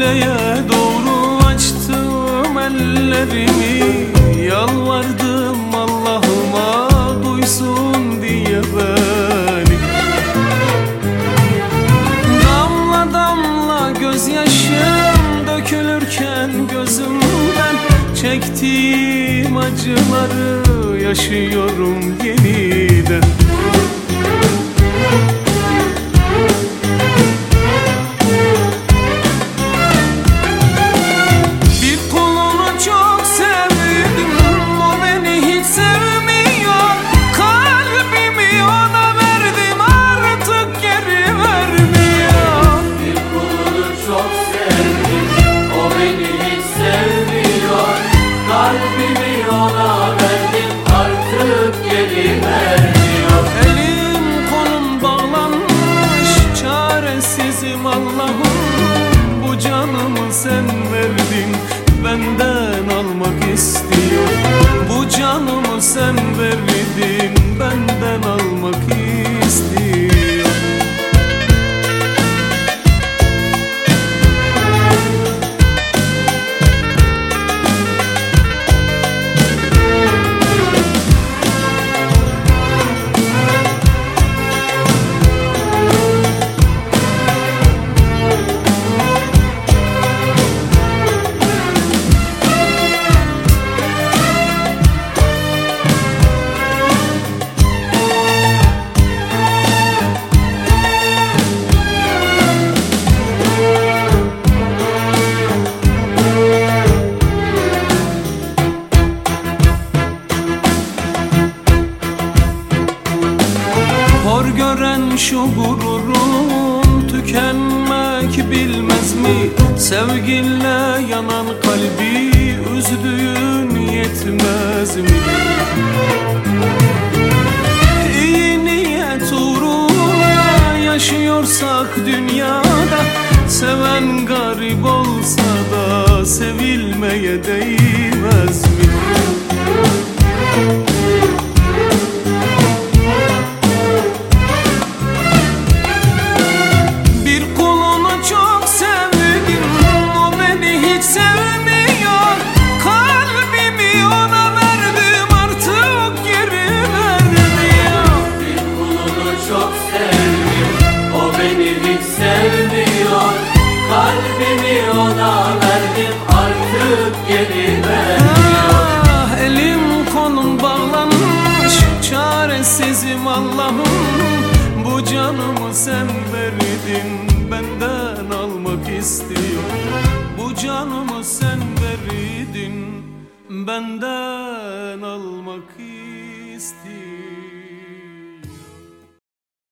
kimseye doğru açtım ellerimi, yalvardım Allah'ıma duysun diye beni. Damla damla gözyaşım dökülürken gözümden, çektiğim acıları yaşıyorum yeniden. Allah'ım bu canımı sen verdin, benden almak istiyor. Bu canımı sen verdin, benden almak istiyor. Hor gören şu gururun tükenmek bilmez mi? Sevginle yanan kalbi üzdüğün yetmez mi? İyi niyet uğruna yaşıyorsak dünyada, seven garip olsa da sevilmeye değmez mi? Kalbimi ona verdim, artık geri vermiyor. Ah, elim kolum bağlanmış, çaresizim Allah'ım. Bu canımı sen verdin, benden almak istiyor. Bu canımı sen verdin, benden almak istiyor.